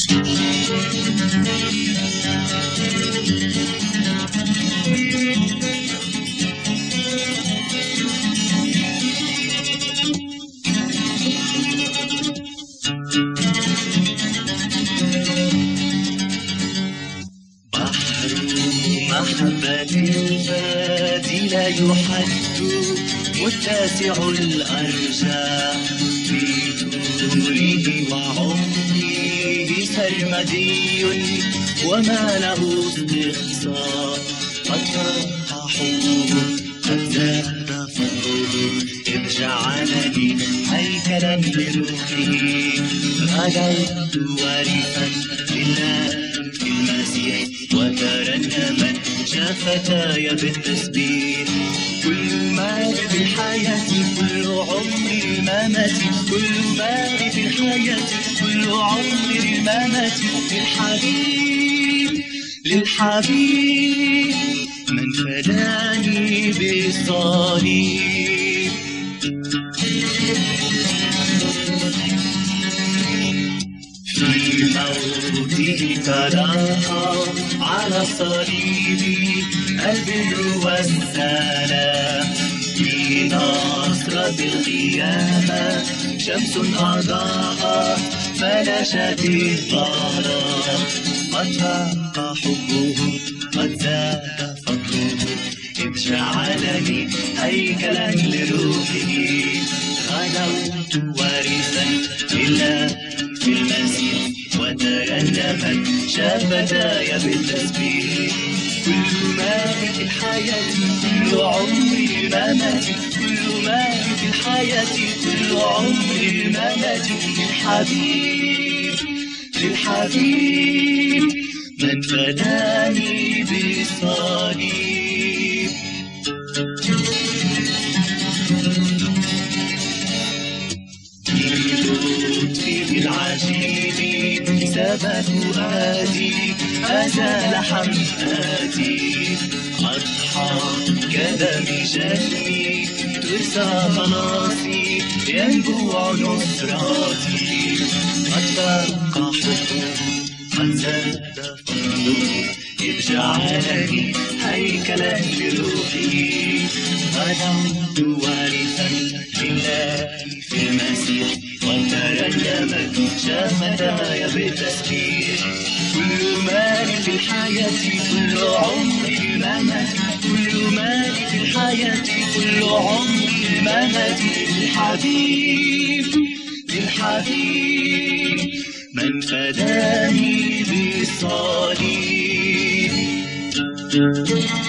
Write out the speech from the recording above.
محبة الفادي لا يحد متسع الأرجاء في طوله وعمره سرمدي وما له استقصاء. قد فاق حبه قد زاد فضله إذ جعلني هيكلا لروحه. غدوت وارثا لله في المسيح وترنما شفتاي بالتسبيح. كل ما في الحياة كل عمر الممات، كل ما في الحياة كل عمر الممات للحبيب من فداني بالصليب. في موته تلاقى على الصليب البر والسلام. في نصرة القيامة شمس أضاءت فلشت الظلام. قد فاق حبه قد زاد فضله إذ جعلني هيكلا لروحه. غدوت وارثا لله في المسيح وترنمت شفتاي بالتسبيح. كل ما في الحياة كل عمر الممات، كل ما في الحياة كل عمر الممات للحبيب من فداني بالصليب. في العجيب سبب فؤادي أزال حماتي. أضحى كدم جنبي ترسى خلاصي ينبوع نصراتي. قد فاق حبه قد زاد فضله إذ جعلني هيكلا لروحي. غدوت وارثا لله في المسيح وترنمت شفتاي بالتسبيح. كل ما في الحياة كل عمر الممات، كل ما في الحياة كل عمر الممات للحبيب من فداني بالصليب.